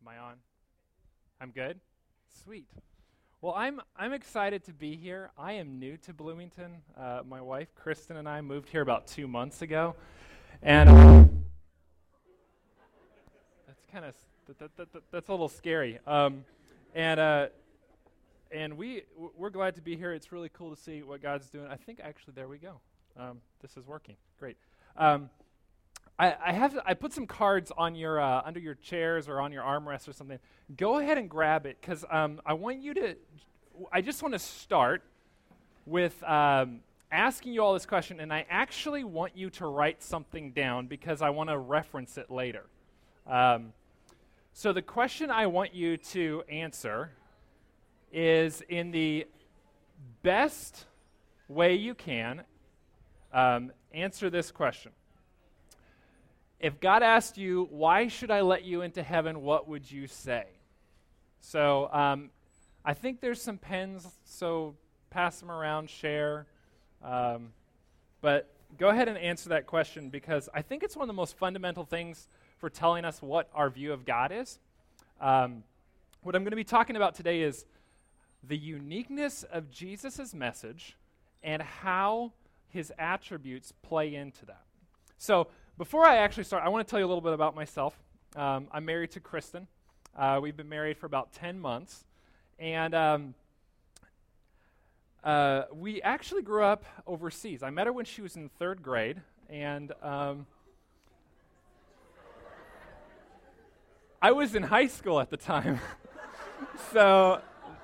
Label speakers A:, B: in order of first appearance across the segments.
A: Am I on? I'm good? Sweet. Well, I'm excited to be here. I am new to Bloomington. My wife, Kristen, and I moved here about 2 months ago. And that's kind of, that's a little scary. And we're glad to be here. It's really cool to see what God's doing. I think actually, there we go. This is working. Great. I put some cards on your under your chairs or on your armrests or something. Go ahead and grab it because I want you to. I just want to start with asking you all this question, and I actually want you to write something down because I want to reference it later. So the question I want you to answer is in the best way you can. Answer this question. If God asked you, why should I let you into heaven, what would you say? So I think there's some pens, so pass them around, share. But go ahead and answer that question because I think it's one of the most fundamental things for telling us what our view of God is. What I'm going to be talking about today is the uniqueness of Jesus' message and how his attributes play into that. So before I actually start, I want to tell you a little bit about myself. I'm married to Kristen. We've been married for about 10 months. And we actually grew up overseas. I met her when she was in third grade. And I was in high school at the time. So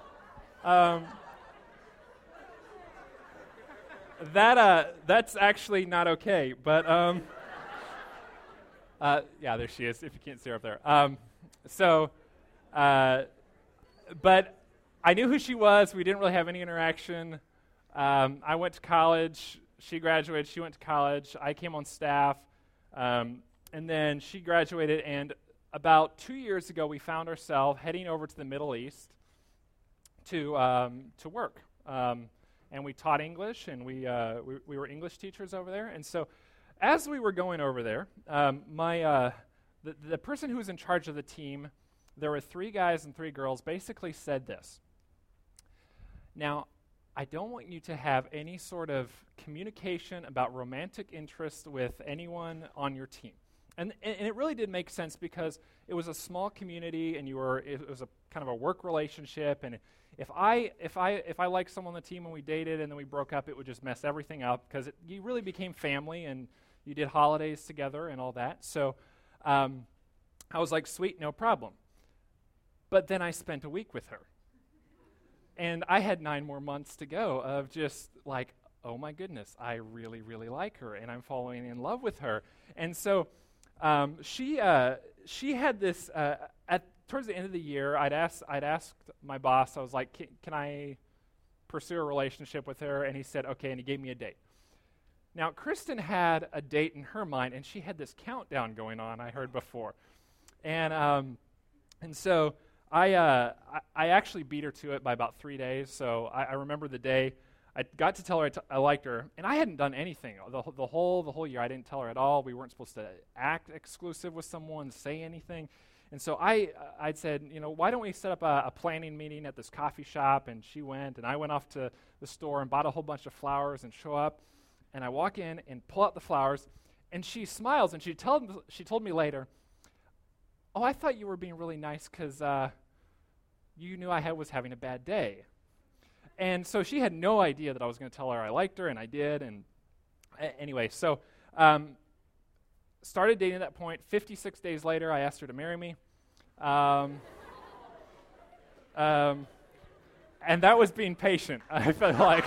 A: that's actually not okay. But yeah, there she is, if you can't see her up there. But I knew who she was. We didn't really have any interaction. I went to college. She graduated. She went to college. I came on staff. And then she graduated. And about 2 years ago, we found ourselves heading over to the Middle East to work. And we taught English, and we were English teachers over there. And so as we were going over there, the person who was in charge of the team, there were 3 guys and 3 girls, basically said this. Now, I don't want you to have any sort of communication about romantic interest with anyone on your team. And it really did make sense because it was a small community, and it was a kind of a work relationship. And if I liked someone on the team and we dated and then we broke up, it would just mess everything up because you really became family and you did holidays together and all that. So I was like, sweet, no problem. But then I spent a week with her. And I had 9 more months to go of just like, oh my goodness, I really, really like her, and I'm falling in love with her. And so she had this, towards the end of the year, I'd asked my boss, I was like, can I pursue a relationship with her? And he said, okay, and he gave me a date. Now, Kristen had a date in her mind, and she had this countdown going on, I heard before. And so I actually beat her to it by about 3 days. So I remember the day I got to tell her I liked her, and I hadn't done anything the whole year. I didn't tell her at all. We weren't supposed to act exclusive with someone, say anything. And so I'd said, why don't we set up a planning meeting at this coffee shop? And she went, and I went off to the store and bought a whole bunch of flowers and show up. And I walk in and pull out the flowers, and she smiles, and she told me later, oh, I thought you were being really nice because you knew I was having a bad day. And so she had no idea that I was going to tell her I liked her, and I did. And anyway, so started dating at that point. 56 days later, I asked her to marry me. And that was being patient, I felt like.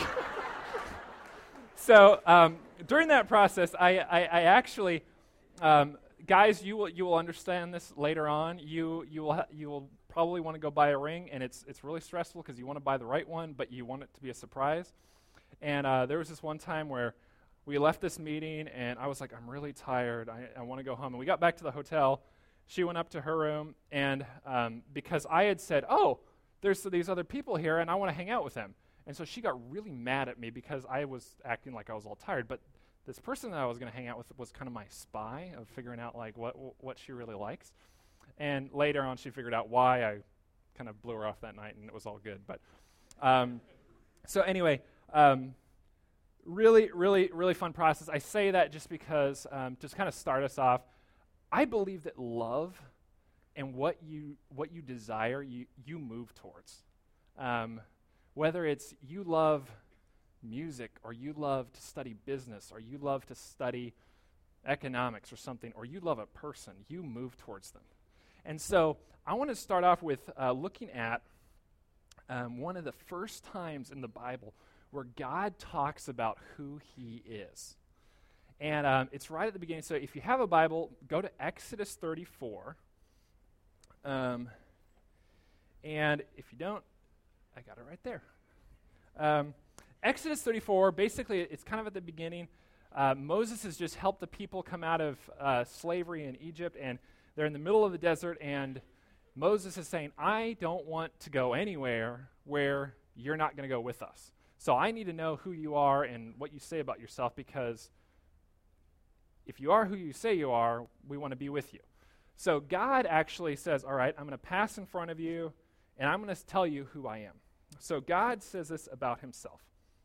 A: So during that process, I actually, guys, you will understand this later on. You will probably want to go buy a ring, and it's really stressful because you want to buy the right one, but you want it to be a surprise. And there was this one time where we left this meeting, and I was like, I'm really tired. I want to go home. And we got back to the hotel. She went up to her room, and because I had said, oh, there's these other people here, and I want to hang out with them. And so she got really mad at me because I was acting like I was all tired. But this person that I was going to hang out with was kind of my spy of figuring out like what she really likes. And later on, she figured out why. I kind of blew her off that night, and it was all good. But so anyway, really, really, really fun process. I say that just because, just kind of start us off, I believe that love and what you desire, you move towards. Whether it's you love music, or you love to study business, or you love to study economics or something, or you love a person, you move towards them. And so I want to start off with looking at one of the first times in the Bible where God talks about who he is. And it's right at the beginning. So if you have a Bible, go to Exodus 34. And if you don't, I got it right there. Exodus 34, basically it's kind of at the beginning. Moses has just helped the people come out of slavery in Egypt, and they're in the middle of the desert, and Moses is saying, I don't want to go anywhere where you're not going to go with us. So I need to know who you are and what you say about yourself, because if you are who you say you are, we want to be with you. So God actually says, all right, I'm going to pass in front of you, and I'm going to tell you who I am. So God says this about himself.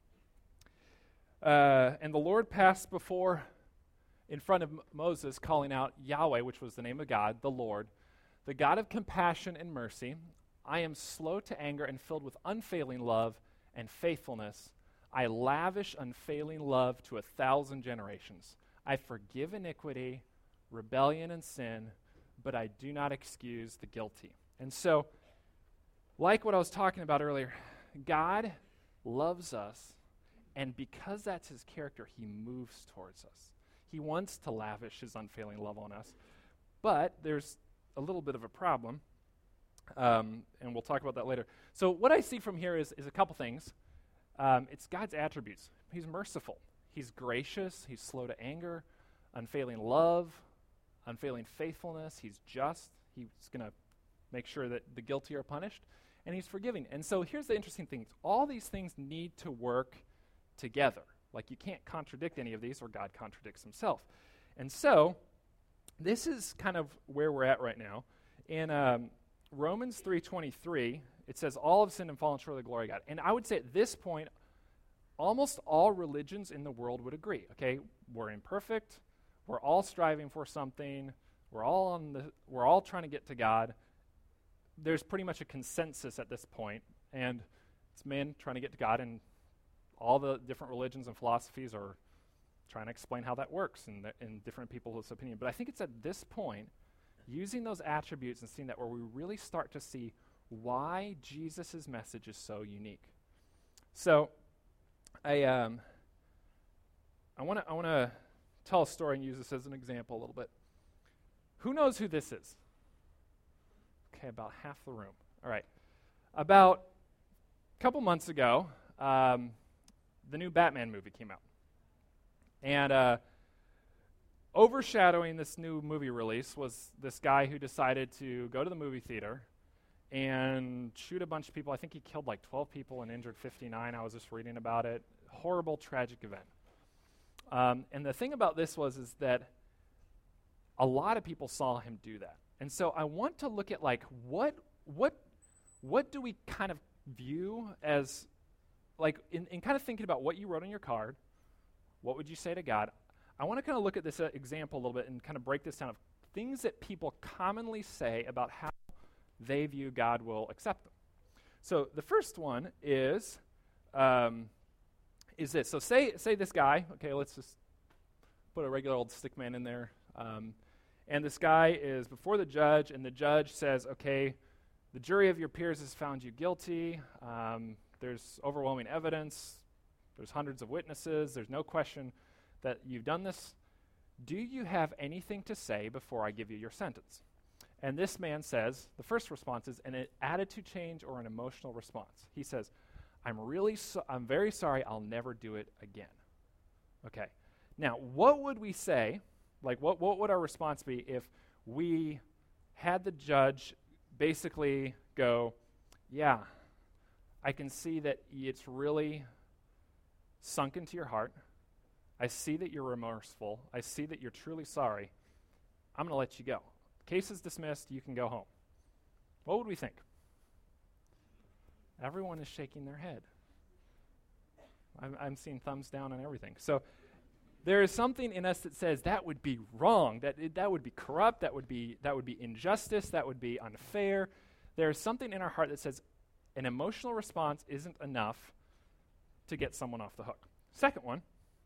A: And the Lord passed before in front of Moses, calling out Yahweh, which was the name of God, the Lord, the God of compassion and mercy. I am slow to anger and filled with unfailing love and faithfulness. I lavish unfailing love to 1,000 generations. I forgive iniquity, rebellion, and sin, but I do not excuse the guilty. And so, like what I was talking about earlier, God loves us, and because that's his character, he moves towards us. He wants to lavish his unfailing love on us. But there's a little bit of a problem, and we'll talk about that later. So what I see from here is a couple things. It's God's attributes. He's merciful. He's gracious. He's slow to anger, unfailing love, unfailing faithfulness. He's just. He's going to make sure that the guilty are punished. And he's forgiving. And so here's the interesting thing. All these things need to work together. Like, you can't contradict any of these, or God contradicts himself. And so this is kind of where we're at right now. In Romans 3:23, it says, all have sinned and fallen short of the glory of God. And I would say at this point, almost all religions in the world would agree. Okay, we're imperfect. We're all striving for something. We're all trying to get to God. There's pretty much a consensus at this point, and it's men trying to get to God, and all the different religions and philosophies are trying to explain how that works in different people's opinion. But I think it's at this point, using those attributes and seeing that, where we really start to see why Jesus' message is so unique. So I want to tell a story and use this as an example a little bit. Who knows who this is? Okay, about half the room. All right. About a couple months ago, the new Batman movie came out. And overshadowing this new movie release was this guy who decided to go to the movie theater and shoot a bunch of people. I think he killed like 12 people and injured 59. I was just reading about it. Horrible, tragic event. And the thing about this is that a lot of people saw him do that. And so I want to look at, like, what do we kind of view as, like, in kind of thinking about what you wrote on your card, what would you say to God? I want to kind of look at this example a little bit and kind of break this down of things that people commonly say about how they view God will accept them. So the first one is this. So say this guy, okay, let's just put a regular old stick man in there, and this guy is before the judge, and the judge says, okay, the jury of your peers has found you guilty. There's overwhelming evidence. There's hundreds of witnesses. There's no question that you've done this. Do you have anything to say before I give you your sentence? And this man says, the first response is an attitude change or an emotional response. He says, I'm very sorry, I'll never do it again. Okay. Now, what would we say, like what would our response be if we had the judge basically go, yeah, I can see that it's really sunk into your heart. I see that you're remorseful. I see that you're truly sorry. I'm going to let you go. Case is dismissed. You can go home. What would we think? Everyone is shaking their head. I'm seeing thumbs down on everything. So there is something in us that says that would be wrong, that would be corrupt, that would be injustice, that would be unfair. There is something in our heart that says an emotional response isn't enough to get someone off the hook. Second one,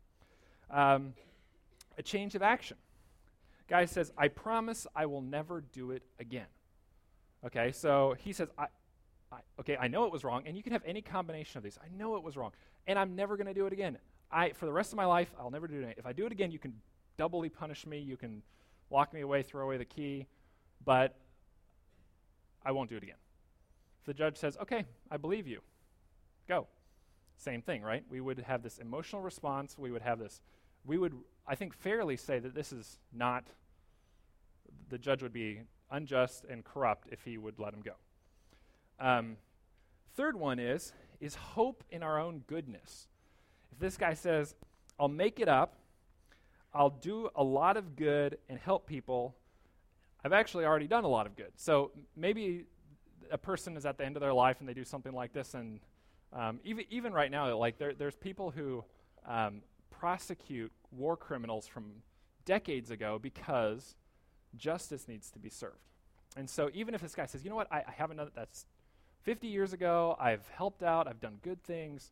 A: a change of action. Guy says, I promise I will never do it again. Okay, so he says, I know it was wrong, and you can have any combination of these. I know it was wrong, and I'm never going to do it again. For the rest of my life, I'll never do it again. If I do it again, you can doubly punish me. You can lock me away, throw away the key, but I won't do it again. If the judge says, okay, I believe you, go. Same thing, right? We would have this emotional response. We would, I think, fairly say that this is not, the judge would be unjust and corrupt if he would let him go. Third one is hope in our own goodness. If this guy says, I'll make it up, I'll do a lot of good and help people, I've actually already done a lot of good. So maybe a person is at the end of their life and they do something like this, and even right now, like there's people who prosecute war criminals from decades ago because justice needs to be served. And so even if this guy says, you know what, I haven't done that's 50 years ago, I've helped out, I've done good things,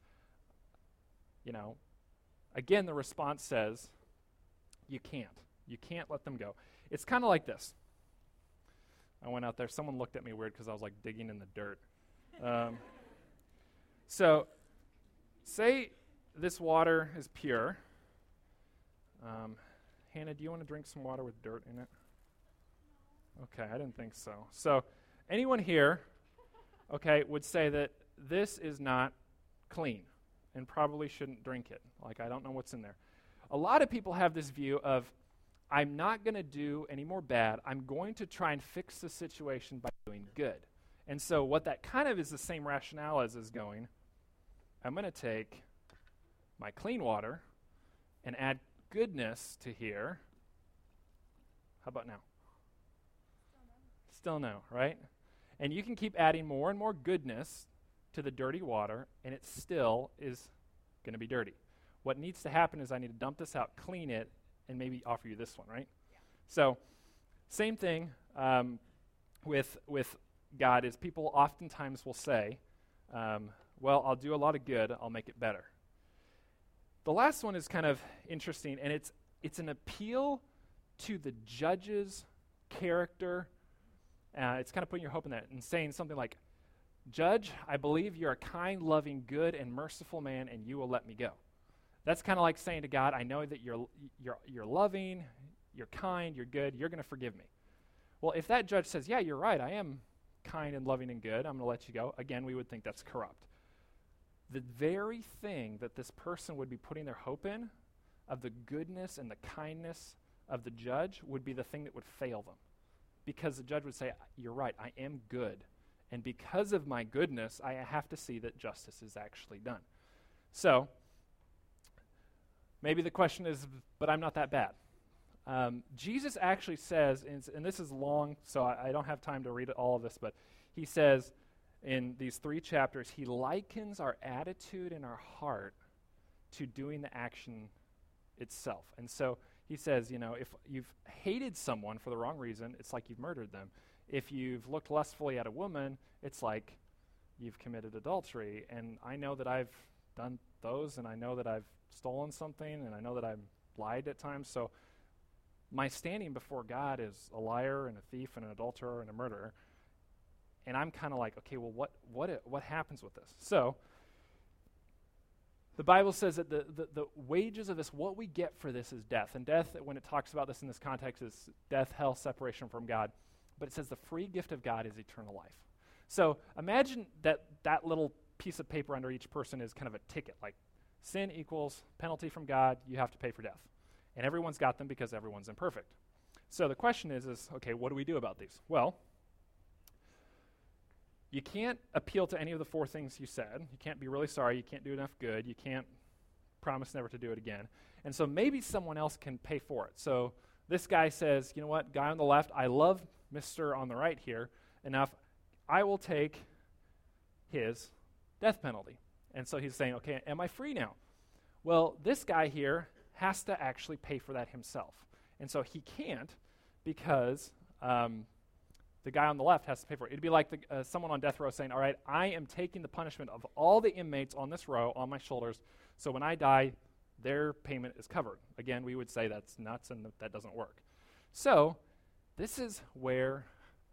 A: again, the response says, you can't let them go. It's kind of like this. I went out there, someone looked at me weird because I was like digging in the dirt. So, say this water is pure. Hannah, do you want to drink some water with dirt in it? Okay, I didn't think so. So, anyone here, would say that this is not clean and probably shouldn't drink it. Like, I don't know what's in there. A lot of people have this view of, I'm not going to do any more bad. I'm going to try and fix the situation by doing good. And so what that kind of is the same rationale as is going, I'm going to take my clean water and add goodness to here. How about now? Still no, right? And you can keep adding more and more goodness to the dirty water, and it still is going to be dirty. What needs to happen is I need to dump this out, clean it, and maybe offer you this one, right? Yeah. So, same thing with God is people oftentimes will say, well, I'll do a lot of good, I'll make it better. The last one is kind of interesting, and it's an appeal to the judge's character. It's kind of putting your hope in that and saying something like, Judge, I believe you're a kind, loving, good, and merciful man, and you will let me go. That's kind of like saying to God, I know that you're loving, you're kind, you're good, you're going to forgive me. Well, if that judge says, yeah, you're right, I am kind and loving and good, I'm going to let you go, again, we would think that's corrupt. The very thing that this person would be putting their hope in, of the goodness and the kindness of the judge, would be the thing that would fail them. Because the judge would say, you're right, I am good. And because of my goodness, I have to see that justice is actually done. So, maybe the question is, but I'm not that bad. Jesus actually says, and this is long, so I don't have time to read all of this, but he says in these 3 chapters, he likens our attitude in our heart to doing the action itself. And so he says, if you've hated someone for the wrong reason, it's like you've murdered them. If you've looked lustfully at a woman, it's like you've committed adultery. And I know that I've done those, and I know that I've stolen something, and I know that I've lied at times. So my standing before God is a liar and a thief and an adulterer and a murderer. And I'm kind of like, okay, well, what happens with this? So the Bible says that the wages of this, what we get for this is death. And death, when it talks about this in this context, is death, hell, separation from God. But it says the free gift of God is eternal life. So imagine that little piece of paper under each person is kind of a ticket, like sin equals penalty from God, you have to pay for death. And everyone's got them because everyone's imperfect. So the question is okay, what do we do about these? Well, you can't appeal to any of the 4 things you said. You can't be really sorry. You can't do enough good. You can't promise never to do it again. And so maybe someone else can pay for it. So this guy says, you know what, guy on the left, I love Mr. on the right here enough, I will take his death penalty. And so he's saying, okay, am I free now? Well, this guy here has to actually pay for that himself. And so he can't because the guy on the left has to pay for it. It'd be like someone on death row saying, all right, I am taking the punishment of all the inmates on this row on my shoulders, so when I die, their payment is covered. Again, we would say that's nuts and that doesn't work. So this is where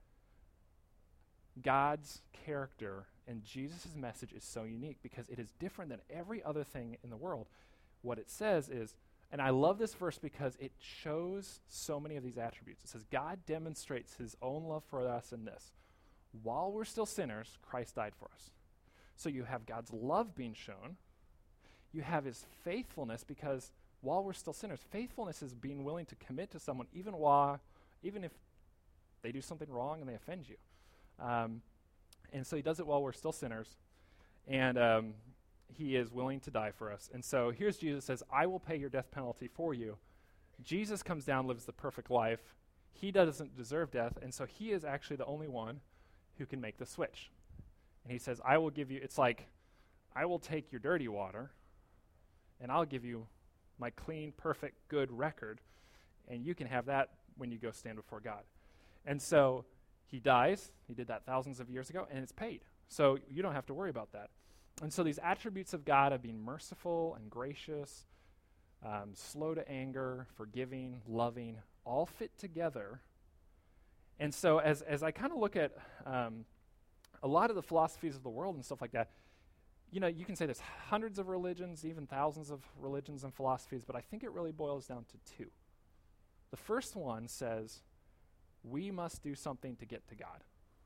A: God's character and Jesus' message is so unique, because it is different than every other thing in the world. What it says is, and I love this verse because it shows so many of these attributes. It says, God demonstrates his own love for us in this. While we're still sinners, Christ died for us. So you have God's love being shown. You have his faithfulness, because while we're still sinners, faithfulness is being willing to commit to someone even if they do something wrong and they offend you. And so he does it while we're still sinners. And he is willing to die for us. And so here's Jesus says, I will pay your death penalty for you. Jesus comes down, lives the perfect life. He doesn't deserve death, and so he is actually the only one who can make the switch. And he says, I will give you, it's like, I will take your dirty water, and I'll give you my clean, perfect, good record, and you can have that when you go stand before God. And so he dies. He did that thousands of years ago, and it's paid. So you don't have to worry about that. And so these attributes of God of being merciful and gracious, slow to anger, forgiving, loving, all fit together. And so as I kind of look at a lot of the philosophies of the world and stuff like that, you know, you can say there's hundreds of religions, even thousands of religions and philosophies, but I think it really boils down to two. The first one says, we must do something to get to God.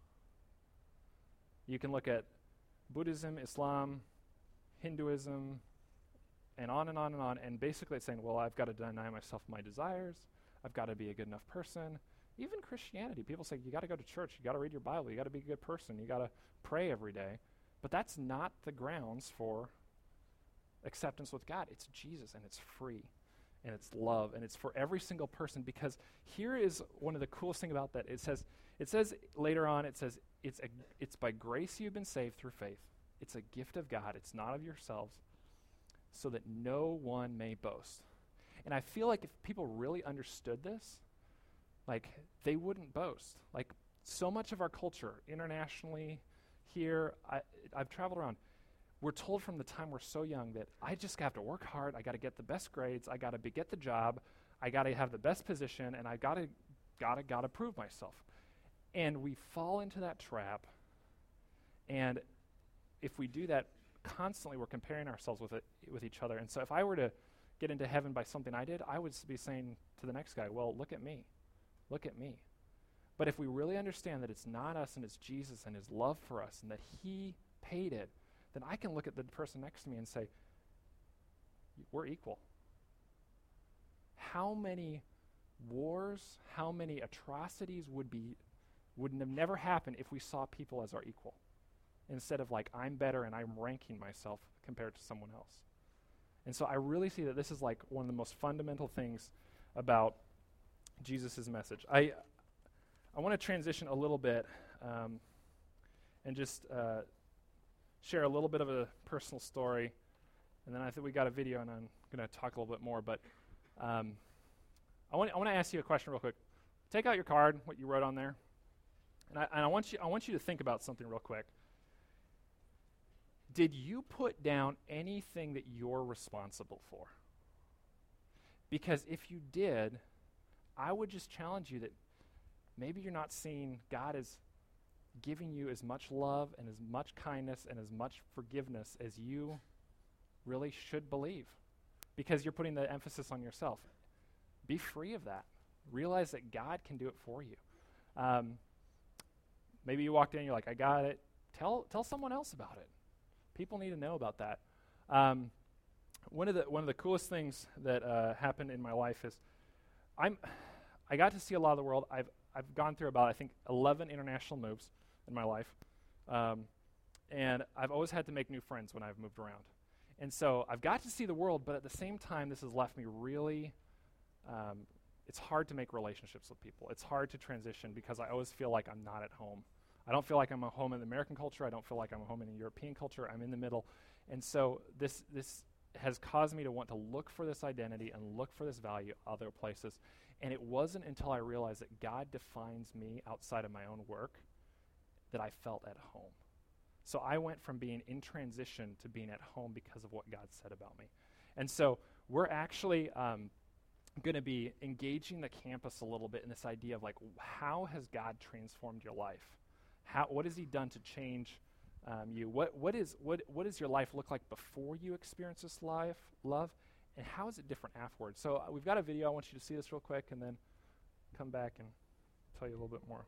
A: You can look at Buddhism, Islam, Hinduism, and on and on and on, and basically it's saying, well, I've got to deny myself my desires, I've got to be a good enough person. Even Christianity, people say, you got to go to church, you got to read your Bible, you got to be a good person, you got to pray every day. But that's not the grounds for acceptance with God. It's Jesus, and it's free, and it's love, and it's for every single person, because here is one of the coolest thing about that. It says later on, it says, it's by grace you've been saved through faith. It's a gift of God. It's not of yourselves, so that no one may boast. And I feel like if people really understood this, like, they wouldn't boast. Like, so much of our culture, internationally, here, I've traveled around, we're told from the time we're so young that I just have to work hard, I got to get the best grades, I got to get the job, I got to have the best position, and I got to prove myself. And we fall into that trap, and if we do that constantly, we're comparing ourselves with each other. And so if I were to get into heaven by something I did, I would be saying to the next guy, well, look at me. Look at me. But if we really understand that it's not us and it's Jesus and his love for us and that he paid it, then I can look at the person next to me and say, we're equal. How many wars, how many atrocities would have never happened if we saw people as our equal, instead of like, I'm better and I'm ranking myself compared to someone else. And so I really see that this is like one of the most fundamental things about Jesus' message. I want to transition a little bit and just share a little bit of a personal story, and then I think we got a video, and I'm going to talk a little bit more. But I want to ask you a question real quick. Take out your card, what you wrote on there, and I want you to think about something real quick. Did you put down anything that you're responsible for? Because if you did, I would just challenge you that maybe you're not seeing God as giving you as much love and as much kindness and as much forgiveness as you really should believe, because you're putting the emphasis on yourself. Be free of that. Realize that God can do it for you. Maybe you walked in and you're like, I got it. Tell someone else about it. People need to know about that. One of the coolest things that happened in my life is I got to see a lot of the world. I've gone through about, I think, 11 international moves in my life, and I've always had to make new friends when I've moved around. And so I've got to see the world, but at the same time, this has left me really it's hard to make relationships with people. It's hard to transition because I always feel like I'm not at home. I don't feel like I'm at home in the American culture. I don't feel like I'm at home in the European culture. I'm in the middle. And so this has caused me to want to look for this identity and look for this value other places. And it wasn't until I realized that God defines me outside of my own work that I felt at home. So I went from being in transition to being at home because of what God said about me. And so we're actually going to be engaging the campus a little bit in this idea of like, how has God transformed your life? What has he done to change you? What does your life look like before you experience this love? And how is it different afterwards? So we've got a video. I want you to see this real quick and then come back and tell you a little bit more.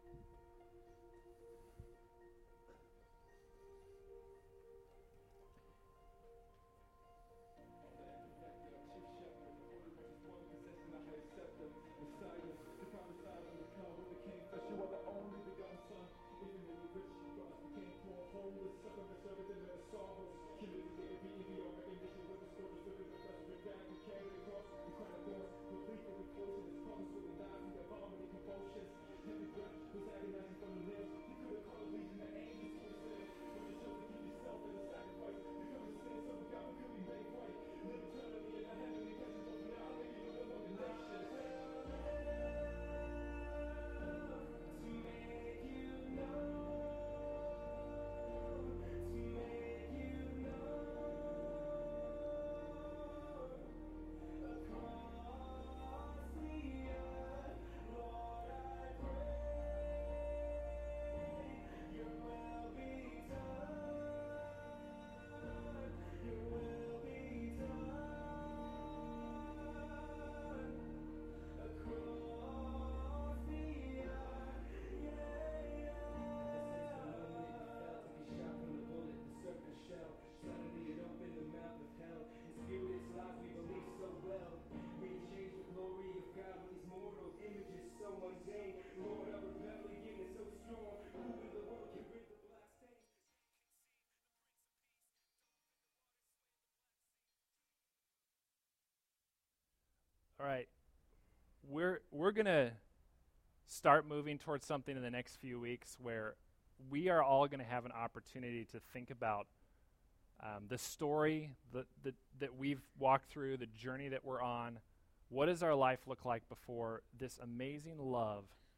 A: All right, we're gonna start moving towards something in the next few weeks where we are all going to have an opportunity to think about the story that we've walked through, the journey that we're on. What does our life look like before this amazing love